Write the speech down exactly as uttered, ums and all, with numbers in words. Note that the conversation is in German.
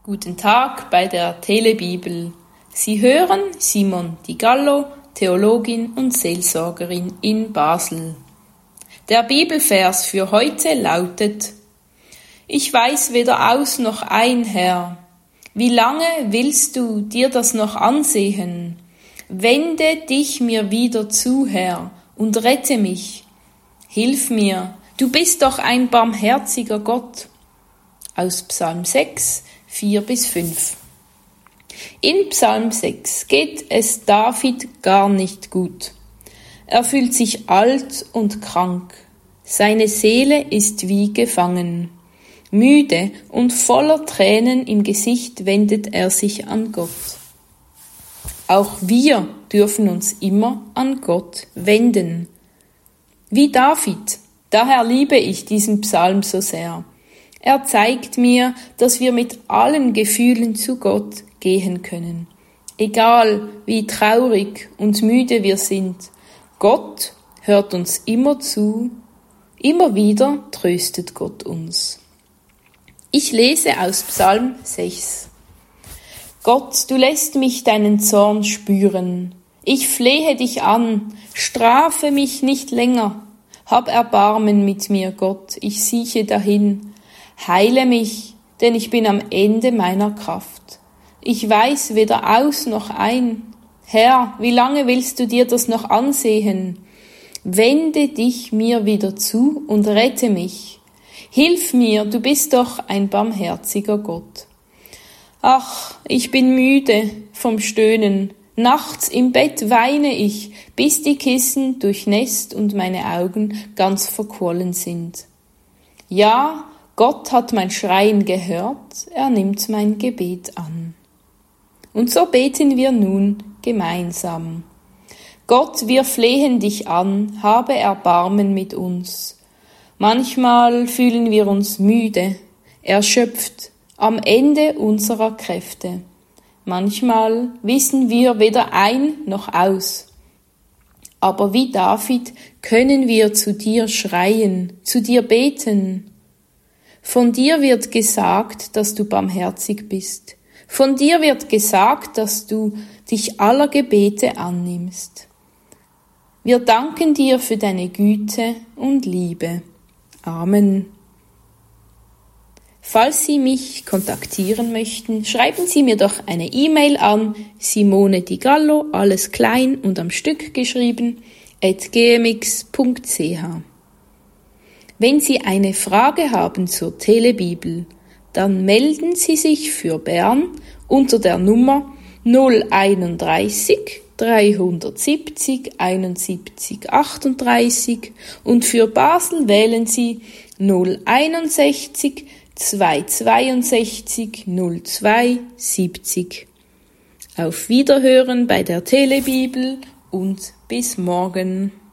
Guten Tag bei der Telebibel. Sie hören Simon Di Gallo, Theologin und Seelsorgerin in Basel. Der Bibelvers für heute lautet: Ich weiß weder aus noch ein, Herr. Wie lange willst du dir das noch ansehen? Wende dich mir wieder zu, Herr, und rette mich. Hilf mir, du bist doch ein barmherziger Gott. Aus Psalm sechs, vier bis fünf. In Psalm sechs geht es David gar nicht gut. Er fühlt sich alt und krank. Seine Seele ist wie gefangen. Müde und voller Tränen im Gesicht wendet er sich an Gott. Auch wir dürfen uns immer an Gott wenden. Wie David. Daher liebe ich diesen Psalm so sehr. Er zeigt mir, dass wir mit allen Gefühlen zu Gott gehen können. Egal wie traurig und müde wir sind, Gott hört uns immer zu, immer wieder tröstet Gott uns. Ich lese aus Psalm sechs. Gott, du lässt mich deinen Zorn spüren. Ich flehe dich an, strafe mich nicht länger. Hab Erbarmen mit mir, Gott, ich sieche dahin. Heile mich, denn ich bin am Ende meiner Kraft. Ich weiß weder aus noch ein. Herr, wie lange willst du dir das noch ansehen? Wende dich mir wieder zu und rette mich. Hilf mir, du bist doch ein barmherziger Gott. Ach, ich bin müde vom Stöhnen. Nachts im Bett weine ich, bis die Kissen durchnässt und meine Augen ganz verquollen sind. Ja, Gott hat mein Schreien gehört, er nimmt mein Gebet an. Und so beten wir nun gemeinsam. Gott, wir flehen dich an, habe Erbarmen mit uns. Manchmal fühlen wir uns müde, erschöpft, am Ende unserer Kräfte. Manchmal wissen wir weder ein noch aus. Aber wie David können wir zu dir schreien, zu dir beten. Von dir wird gesagt, dass du barmherzig bist. Von dir wird gesagt, dass du dich aller Gebete annimmst. Wir danken dir für deine Güte und Liebe. Amen. Falls Sie mich kontaktieren möchten, schreiben Sie mir doch eine E-Mail an Simone Di Gallo, alles klein und am Stück geschrieben, at gmx punkt c h. Wenn Sie eine Frage haben zur Telebibel, dann melden Sie sich für Bern unter der Nummer null einunddreißig dreihundertsiebzig einundsiebzig achtunddreißig und für Basel wählen Sie null einundsechzig zweihundertzweiundsechzig null zwei siebzig. Auf Wiederhören bei der Telebibel und bis morgen.